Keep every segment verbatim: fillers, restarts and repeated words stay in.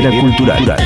Cartelera cultural.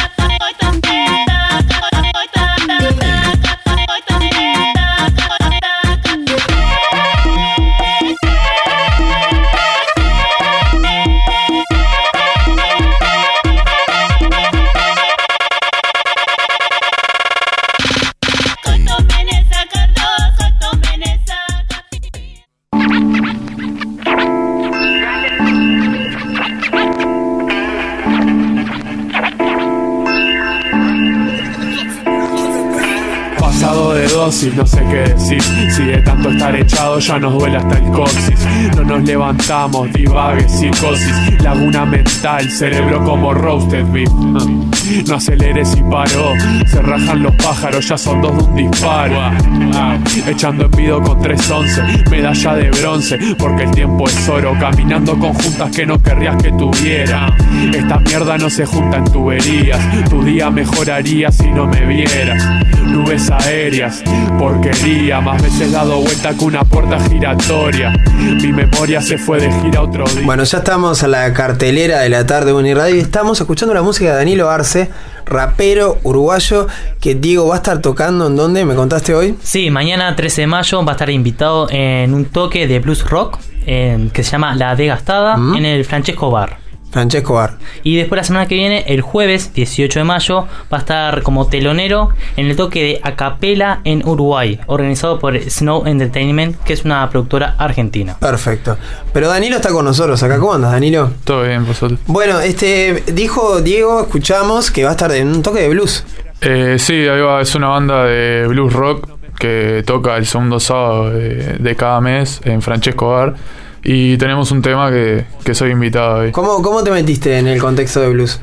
No sé qué decir, si de tanto estar echado ya nos duele hasta el coxis. No nos levantamos, divague, psicosis, laguna mental, cerebro como roasted beef. No aceleres y paró, se rajan los pájaros, ya son dos de un disparo. Echando envido con trescientos once, medalla de bronce, porque el tiempo es oro, caminando con juntas que no querrías que tuviera. Esta mierda no se junta en tuberías, tu día mejoraría si no me vieras. Nubes aéreas, porquería, más veces dado vuelta que una puerta giratoria. Mi memoria se fue de gira otro día. Bueno, ya estamos a la cartelera de la tarde de Uniradio y estamos escuchando la música de Danilo Arce, rapero uruguayo, que Diego va a estar tocando. ¿En dónde? ¿Me contaste hoy? Sí, mañana trece de mayo va a estar invitado en un toque de blues rock en, que se llama La Desgastada, ¿Mm? en el Francesco Bar. Francesco Bar. Y después la semana que viene, el jueves dieciocho de mayo, va a estar como telonero en el toque de Acapela en Uruguay, organizado por Snow Entertainment, que es una productora argentina. Perfecto. Pero Danilo está con nosotros acá. ¿Cómo andas, Danilo? Todo bien, vosotros. Bueno, este dijo Diego, escuchamos que va a estar en un toque de blues. Eh, sí, ahí va, es una banda de blues rock que toca el segundo sábado de, de cada mes en Francesco Bar. Y tenemos un tema que, que soy invitado ahí. ¿Cómo, ¿Cómo te metiste en el contexto de blues?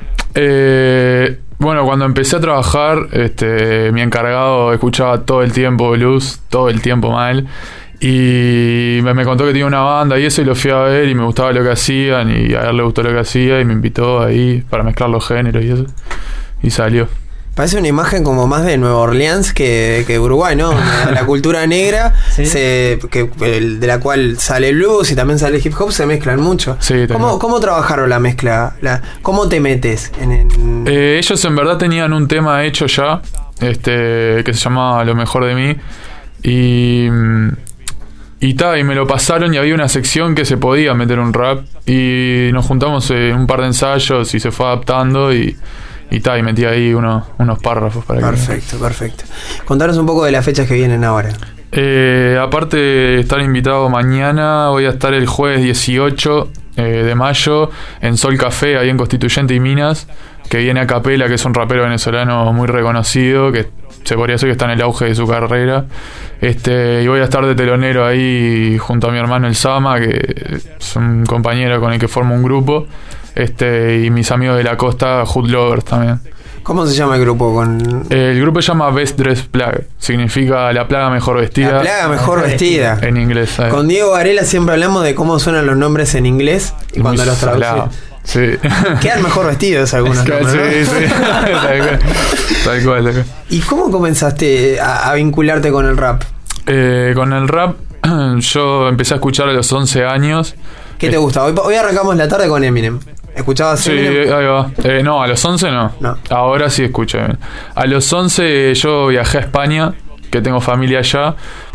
Eh, bueno, cuando empecé a trabajar, este, mi encargado escuchaba todo el tiempo blues, todo el tiempo mal. Y me, me contó que tenía una banda y eso, y lo fui a ver y me gustaba lo que hacían y a él le gustó lo que hacía y me invitó ahí para mezclar los géneros y eso. Y salió. Parece una imagen como más de Nueva Orleans que, que Uruguay, ¿no? La cultura negra, ¿sí? se, que, de la cual sale el blues y también sale el hip hop, se mezclan mucho. Sí, ¿Cómo, ¿Cómo trabajaron la mezcla? La, ¿Cómo te metes en el...? Eh, ellos en verdad tenían un tema hecho ya, este, que se llamaba Lo Mejor de Mí. Y... Y ta, y me lo pasaron y había una sección que se podía meter un rap. Y nos juntamos en un par de ensayos y se fue adaptando y... Y ta, y metí ahí uno, unos párrafos para perfecto, que... Perfecto, perfecto. Contanos un poco de las fechas que vienen ahora. Eh, aparte de estar invitado mañana, voy a estar el jueves dieciocho eh, de mayo en Sol Café, ahí en Constituyente y Minas, que viene Acapela, que es un rapero venezolano muy reconocido, que se podría decir que está en el auge de su carrera. Este, y voy a estar de telonero ahí junto a mi hermano el Sama, que es un compañero con el que formo un grupo. Este, y mis amigos de la costa, Hood Lovers también. ¿Cómo se llama el grupo? Con... El grupo se llama Best Dress Plague. Significa la plaga mejor vestida. La plaga mejor vestida. En inglés, ¿sabes? Con Diego Varela siempre hablamos de cómo suenan los nombres en inglés y cuando muy los traducimos. Sí. Quedan mejor vestidos algunos. Es que, nombres, sí, ¿no? sí. Tal cual. Tal cual, tal cual. ¿Y cómo comenzaste a, a vincularte con el rap? Eh, con el rap, yo empecé a escuchar a los once años. ¿Qué te gusta? Hoy, hoy arrancamos la tarde con Eminem. ¿Escuchabas sí, Eminem? Sí, ahí va. Eh, no, a los once no. no. Ahora sí escucho Eminem. A los once yo viajé a España, que tengo familia allá,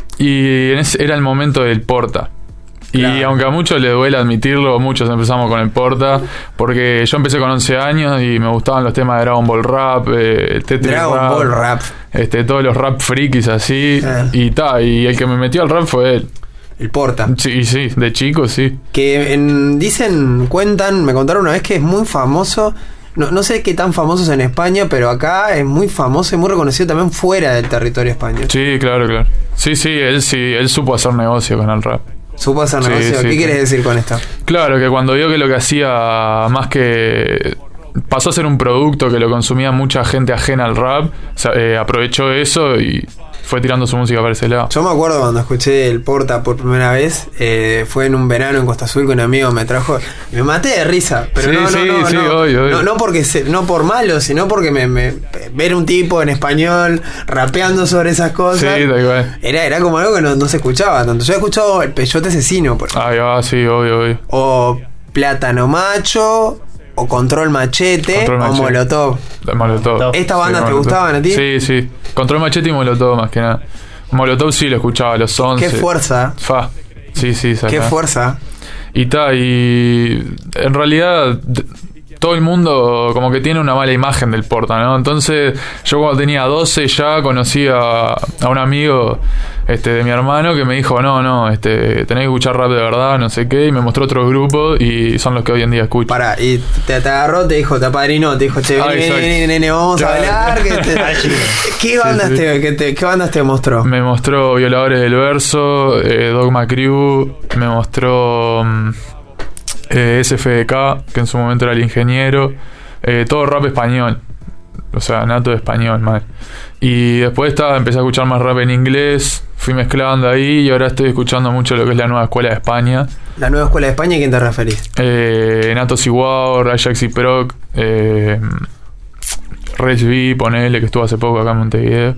y en ese era el momento del Porta. Claro. Y aunque a muchos les duele admitirlo, muchos empezamos con el Porta, porque yo empecé con once años y me gustaban los temas de Dragon Ball Rap, eh, Tetris Dragon Rap, Ball Rap, este, todos los rap frikis así, eh. y ta, y el que me metió al rap fue él. El Porta. Sí, sí, de chico, sí. Que en, dicen, cuentan, me contaron una vez que es muy famoso. No, no sé qué tan famoso es en España, pero acá es muy famoso y muy reconocido también fuera del territorio español. Sí, claro, claro. Sí, sí, él sí, él supo hacer negocio con el rap. ¿Supo hacer negocio? Sí, ¿Qué sí, quieres sí. decir con esto? Claro, que cuando vio que lo que hacía más que... pasó a ser un producto que lo consumía mucha gente ajena al rap, o sea, eh, aprovechó eso y fue tirando su música para ese lado. Yo me acuerdo cuando escuché el Porta por primera vez, eh, fue en un verano en Costa Azul que un amigo me trajo y me maté de risa. Pero sí, no, sí, no, no, sí, no, obvio, obvio. no, no porque se, no por malo, sino porque me, me ver un tipo en español rapeando sobre esas cosas. Sí, da igual. Era, era como algo que no, no se escuchaba tanto. Yo he escuchado el Peyote Asesino, por ejemplo. Ah, sí, obvio, obvio. O Plátano Macho. o Control Machete, Control o Machete. Molotov. Molotov. ¿Estas bandas Sí, te Molotov. gustaban a ti? Sí, sí. Control Machete y Molotov más que nada. Molotov sí lo escuchaba a los once. Qué fuerza. Fa. Sí, sí, saca. Qué fuerza. Y ta, y en realidad d- todo el mundo como que tiene una mala imagen del Porta, ¿no? Entonces yo cuando tenía doce ya conocí a, a un amigo este, de mi hermano que me dijo, no, no, este, tenés que escuchar rap de verdad, no sé qué, y me mostró otros grupos y son los que hoy en día escucho. Pará, y te, te agarró, te dijo, te apadrinó, te dijo, che, Ah, vení, exacto. vení, nene, vamos a Claro. hablar. Que te- ¿Qué, bandas sí. Te, que te- ¿Qué bandas te mostró? Me mostró Violadores del Verso, eh, Dogma Crew, me mostró mm, eh, S F D K, que en su momento era el ingeniero, eh, todo rap español, o sea, nato de español, mal. Y después estaba, empecé a escuchar más rap en inglés, fui mezclando ahí y ahora estoy escuchando mucho lo que es la nueva escuela de España. La nueva escuela de España, ¿a quién te referís? Eh, Natos y War, Ajax y Proc, eh, Rage V, ponele, que estuvo hace poco acá en Montevideo.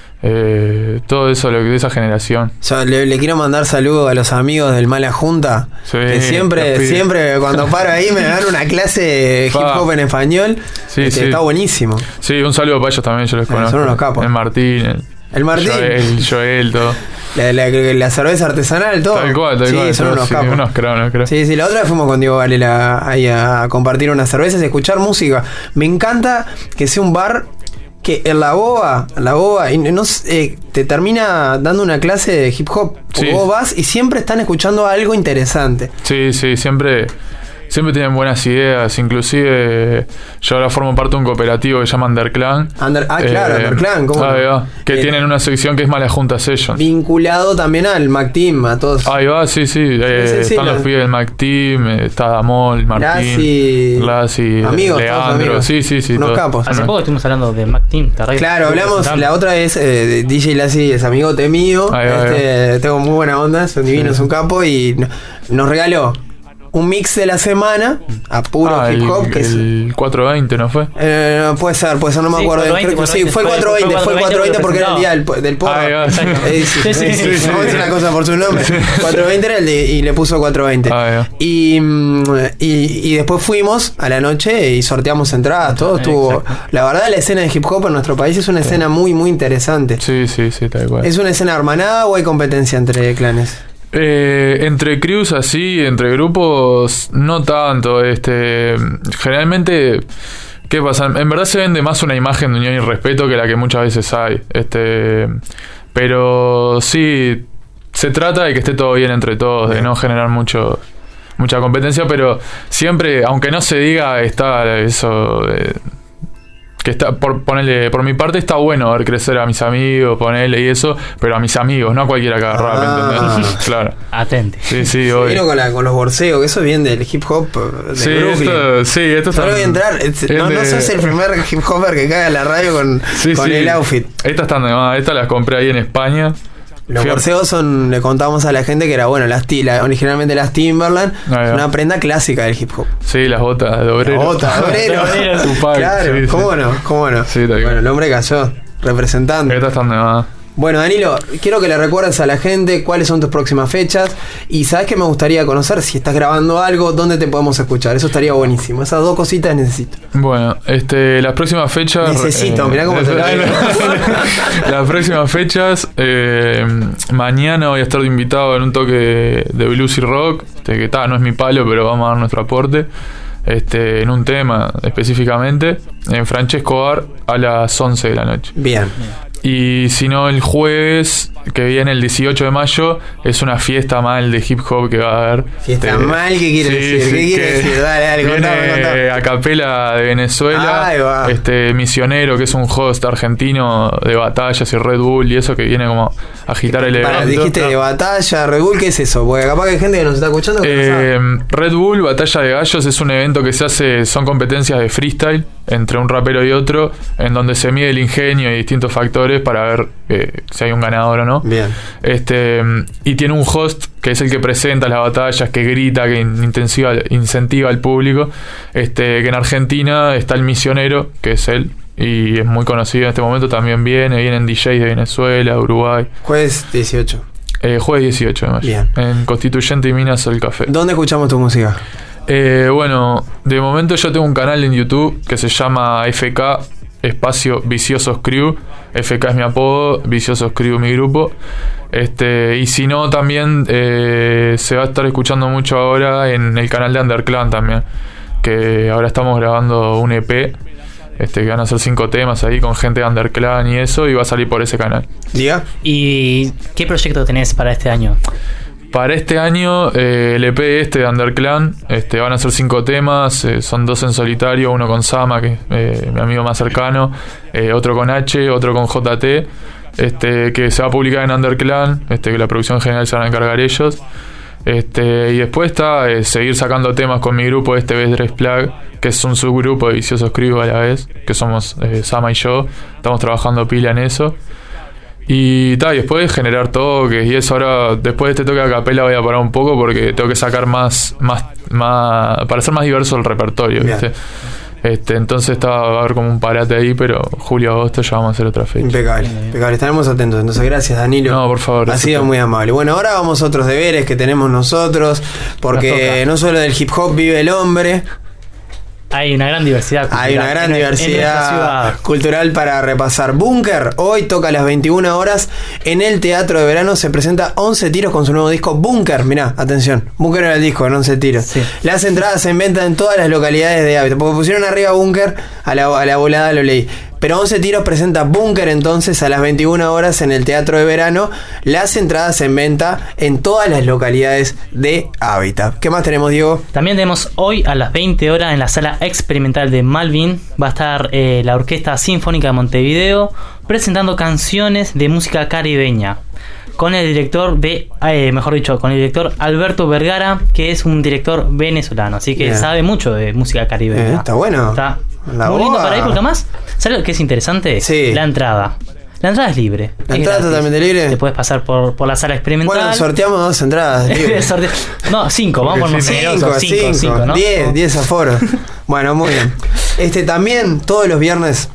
Eh, todo eso, lo que de esa generación. Yo le, le quiero mandar saludos a los amigos del Mala Junta. Sí, que los siempre, pibes. siempre cuando paro ahí me dan una clase de hip Pa. hop en español. Sí, Este, sí. Está buenísimo. Sí, un saludo para ellos también, yo los Ah, conozco. son unos capos. El Martín, el, El Martín, Joel, Joel, todo. la, la, la cerveza artesanal, todo. Tal cual, tal sí, cual. son todo, unos sí, capos. unos cra- unos cra- Sí, sí, la otra vez fuimos con Diego Varela ahí a compartir unas cervezas y escuchar música. Me encanta que sea un bar que en la boba, en la boba, y no, eh, te termina dando una clase de hip hop. Sí. Vos vas y siempre están escuchando algo interesante. Sí, sí, siempre, siempre tienen buenas ideas. Inclusive yo ahora formo parte de un cooperativo que se llama Underclan. Under- ah, claro, Underclan, ¿cómo no? Ahí va, que Eh, tienen una sección que es Mala Junta Sessions. Vinculado también al Mac Team, a todos. Ahí va, sí, sí. eh, Sí, sí, sí, están la- los pibes del Mac Team, eh, está Damol, Martín, Lassi. Lassi, Amigos, todos Leandro. amigos. Sí, sí, sí. Unos todos. capos. Hace Unos- poco estuvimos hablando de Mac Team. ¿te arreglas? Claro, hablamos, Presentamos. la otra vez eh, D J Lassi es amigote mío, Ahí va, este, tengo muy buena onda, son divinos, es un capo y no- nos regaló un mix de la semana a puro Ah, hip el, hop que es- el cuatro veinte, ¿no fue? eh, no, puede ser, puede ser, no me Sí, acuerdo. cuatrocientos veinte, Creo que sí, fue el cuatrocientos veinte, cuatrocientos veinte, fue el cuatrocientos veinte porque era el día del, del porro. Ah, ahí va, exacto. Eh, sí, Sí, sí, eh, sí, sí. vamos a decir la cosa por su nombre. cuatrocientos veinte era el de, y le puso cuatrocientos veinte. Ah, ahí va. Y, mm, y, y después fuimos a la noche y sorteamos entradas, todo estuvo. Exacto. La verdad, la escena de hip hop en nuestro país es una escena muy, muy interesante. Sí, sí, sí, tal cual. ¿Es una escena hermanada o hay competencia entre clanes? Eh, entre crews así, entre grupos, no tanto. Este, generalmente, ¿qué pasa? En verdad se vende más una imagen de unión y respeto que la que muchas veces hay. Este, pero sí, se trata de que esté todo bien entre todos, de no generar mucho mucha competencia, pero siempre, aunque no se diga, está eso. de- que está, por ponerle, por mi parte está bueno ver crecer a mis amigos, ponerle y eso, pero a mis amigos, no a cualquiera que haga rap, Ah. ¿entendés? Claro. Atente. Sí, sí, Vino obvio. con, la, con los borseos, que eso viene del hip hop eh, de Sí, Brooklyn. esto, sí, esto Yo está. le voy a entrar. es- es no, no de- sos el primer hip hopper que cae a la radio con, Sí, con sí. el outfit. Estas están de más, estas las compré ahí en España. Los Fui a- borseos son, le contamos a la gente que era bueno, las ti- la- originalmente las Timberland, Ahí va. una prenda clásica del hip hop. Sí, las botas de obrero. La bota, obrero. De obrero. Tupac, Claro, sí, sí. ¿cómo no? ¿Cómo no? Sí, tal cual. Bueno, el hombre cayó, representante. Estas están de más. Bueno, Danilo, quiero que le recuerdes a la gente cuáles son tus próximas fechas y sabes que me gustaría conocer si estás grabando algo, dónde te podemos escuchar. Eso estaría buenísimo. Esas dos cositas necesito. Bueno, este, las próximas fechas. Necesito, mirá cómo te la digo. Las próximas fechas, eh, mañana voy a estar de invitado en un toque de blues y rock, este, que ta, no es mi palo, pero vamos a dar nuestro aporte. Este, en un tema específicamente, en Francesco Bar a las once de la noche. Bien. Y si no, el jueves, que viene el dieciocho de mayo, es una fiesta mal de hip hop que va a haber. Fiesta Este, mal, ¿qué quiere sí, decir? sí, ¿Qué quiere que decir? Dale, dale, viene contame, contame. a capela de Venezuela. Ahí va. Este Misionero, que es un host argentino de batallas y Red Bull y eso, que viene como a agitar el Para, evento. dijiste de batalla, Red Bull, ¿qué es eso? Porque capaz que hay gente que nos está escuchando que no sabe. Eh, Red Bull, Batalla de Gallos, es un evento que se hace, son competencias de freestyle entre un rapero y otro, en donde se mide el ingenio y distintos factores para ver eh, si hay un ganador o no. Bien. Este, y tiene un host que es el que presenta las batallas, que grita, que intensiva, incentiva al público. Este, que en Argentina está el Misionero, que es él, y es muy conocido en este momento, también viene, vienen D Js de Venezuela, Uruguay. Jueves dieciocho. Eh, jueves dieciocho de mayo. Bien. En Constituyente y Minas el Café. ¿Dónde escuchamos tu música? Eh, bueno, de momento yo tengo un canal en YouTube que se llama F K espacio Viciosos Crew. F K es mi apodo, Viciosos Crew mi grupo. Este, y si no, también eh, se va a estar escuchando mucho ahora en el canal de Underclan también, que ahora estamos grabando un E P, este, que van a ser cinco temas ahí con gente de Underclan y eso, y va a salir por ese canal. Diga. ¿Y qué proyecto tenés para este año? Para este año, eh, el E P este de Underclan, este, van a ser cinco temas, eh, son dos en solitario, uno con Sama, que es eh, mi amigo más cercano, eh, otro con H, otro con J T, este, que se va a publicar en Underclan, este, que la producción general se van a encargar ellos. Este, y después está eh, seguir sacando temas con mi grupo, este Best Dress Plug, que es un subgrupo de Viciosos Crew a la vez, que somos eh, Sama y yo, estamos trabajando pila en eso. Y tal, y después generar toques y eso. Ahora, después de este toque a capela voy a parar un poco porque tengo que sacar más, más, más para hacer más diverso el repertorio, ¿viste? Este, entonces estaba, va a haber como un parate ahí, pero julio, agosto ya vamos a hacer otra fecha. Impecable, impecable, estaremos atentos. Entonces, gracias, Danilo. No, por favor. Ha sido muy amable. Bueno, ahora vamos a otros deberes que tenemos nosotros, porque no solo del hip hop vive el hombre. Hay una gran diversidad cultural. Hay una gran en, diversidad en cultural para repasar. Búnker, hoy toca a las veintiuna horas en el Teatro de Verano. Se presenta once tiros con su nuevo disco Búnker. Mirá, atención, Búnker era el disco, no once tiros. Sí. Las entradas se inventan en todas las localidades de Hábitat. Porque pusieron arriba Búnker, a la, a la volada lo leí. Pero once tiros presenta Búnker entonces a las veintiuna horas en el Teatro de Verano. Las entradas en venta en todas las localidades de Hábitat. ¿Qué más tenemos, Diego? También tenemos hoy a las veinte horas en la Sala Experimental de Malvin. Va a estar eh, la Orquesta Sinfónica de Montevideo presentando canciones de música caribeña. Con el director de, eh, mejor dicho, con el director Alberto Vergara, que es un director venezolano. Así que yeah. sabe mucho de música caribeña. Eh, está bueno. Está la muy boa. Lindo para ir, porque además, ¿sabes lo que es interesante? Sí. La entrada. La entrada es libre. ¿La entrada es totalmente libre? Te puedes pasar por, por la sala experimental. Bueno, sorteamos dos entradas libres. No, cinco, vamos por los cinco, cinco, cinco, ¿no? Diez, diez aforos. Bueno, muy bien. Este también, todos los viernes,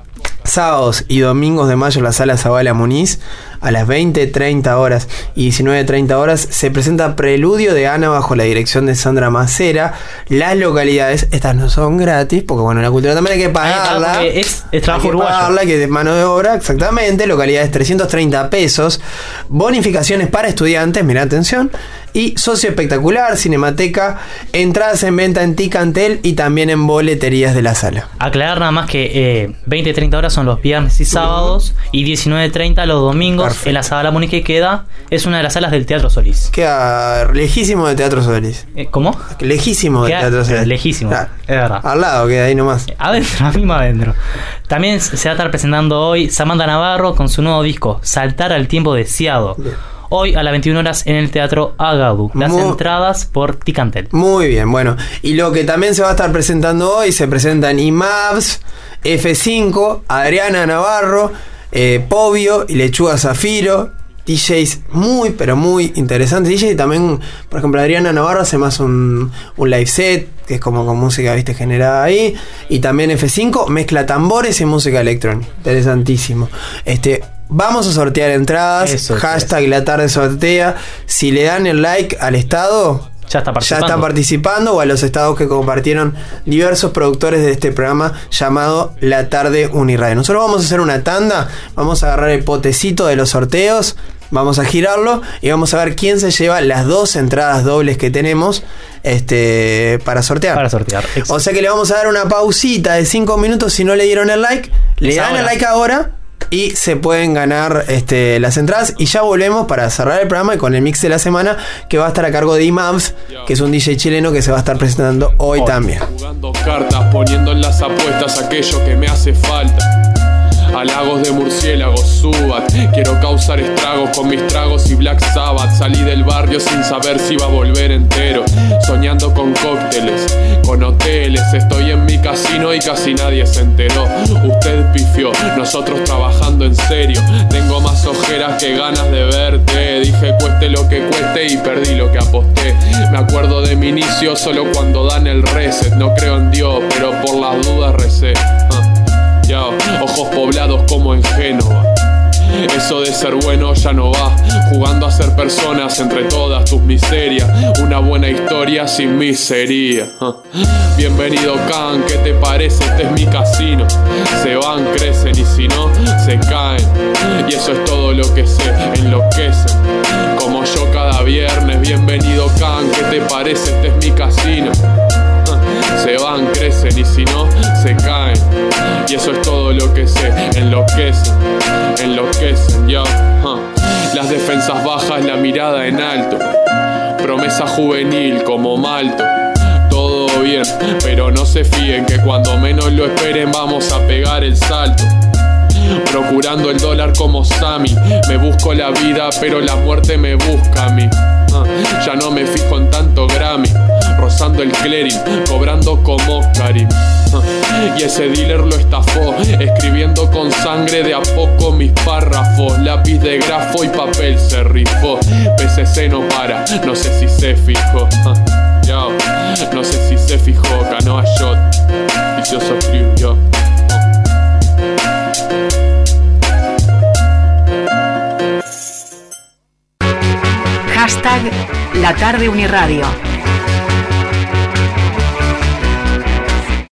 sábados y domingos de mayo en la Sala Zavala Muniz, a las veinte treinta horas y diecinueve treinta horas, se presenta Preludio de Ana bajo la dirección de Sandra Macera. Las localidades, estas no son gratis, porque bueno, la cultura también hay que pagarla. Ay, es, es trabajo hay que uruguayo. pagarla, que es mano de obra, exactamente. Localidades trescientos treinta pesos. Bonificaciones para estudiantes, mirá, atención. Y Socio Espectacular, Cinemateca, entradas en venta en Ticantel y también en boleterías de la sala. Aclarar nada más que eh, veinte treinta horas son los viernes y sábados, uh-huh. y diecinueve treinta los domingos. Perfecto. En la Sala Muniz, que queda, es una de las salas del Teatro Solís. Queda lejísimo del Teatro Solís. Eh, ¿Cómo? Lejísimo del Teatro Solís. Lejísimo, claro. Es verdad. Al lado, queda ahí nomás. Adentro, mismo adentro. También se va a estar presentando hoy Samantha Navarro con su nuevo disco, Saltar al Tiempo Deseado. Bien. Hoy a las veintiuna horas en el Teatro Agadu. Las muy, entradas por Ticantel. Muy bien, bueno. Y lo que también se va a estar presentando hoy, se presentan I M A V S, F cinco, Adriana Navarro, eh, Povio y Lechuga Zafiro. D Js muy, pero muy interesantes. D Js también, por ejemplo, Adriana Navarro hace más un, un live set, que es como con música, viste, generada ahí. Y también F cinco mezcla tambores y música electrónica. Interesantísimo. Este... Vamos a sortear entradas. Eso, hashtag La Tarde Sortea. Si le dan el like al estado, ya está participando. Ya está participando, o a los estados que compartieron diversos productores de este programa llamado La Tarde Uniradio. Nosotros vamos a hacer una tanda. Vamos a agarrar el potecito de los sorteos, vamos a girarlo y vamos a ver quién se lleva las dos entradas dobles que tenemos este, para sortear. Para sortear. Exacto. O sea que le vamos a dar una pausita de cinco minutos. Si no le dieron el like, le es dan ahora. el like ahora y se pueden ganar este, las entradas. Y ya volvemos para cerrar el programa con el mix de la semana, que va a estar a cargo de I M A V S, que es un D J chileno que se va a estar presentando hoy, hoy. también. Jugando cartas, poniendo en las apuestas aquello que me hace falta. Halagos de murciélagos, subat. Quiero causar estragos con mis tragos y Black Sabbath. Salí del barrio sin saber si iba a volver entero, soñando con cócteles, con hoteles. Estoy en mi casino y casi nadie se enteró. Usted pifió, nosotros trabajando en serio. Tengo más ojeras que ganas de verte. Dije cueste lo que cueste y perdí lo que aposté. Me acuerdo de mi inicio solo cuando dan el reset. No creo en Dios, pero por las dudas recé. uh. Yo, ojos poblados como en Génova. Eso de ser bueno ya no va. Jugando a ser personas entre todas tus miserias. Una buena historia sin miseria. Bienvenido Khan, ¿qué te parece? Este es mi casino. Se van, crecen y si no, se caen. Y eso es todo lo que sé, enloquecen. Como yo cada viernes. Bienvenido Khan, ¿qué te parece? Este es mi casino. Se van, crecen y si no, se caen. Y eso es todo lo que sé, enloquecen, enloquecen, yo. huh. Las defensas bajas, la mirada en alto. Promesa juvenil como malto. Todo bien, pero no se fíen que cuando menos lo esperen vamos a pegar el salto. Procurando el dólar como Sammy. Me busco la vida, pero la muerte me busca a mí. uh, Ya no me fijo en tanto Grammy. Rozando el clearing, cobrando como Karim. uh, Y ese dealer lo estafó, escribiendo con sangre de a poco mis párrafos. Lápiz de grafo y papel se rifó. P C C no para, no sé si se fijó. uh, Yo, no sé si se fijó. Canoa shot, vicioso crew, yo. Hashtag La Tarde Uniradio.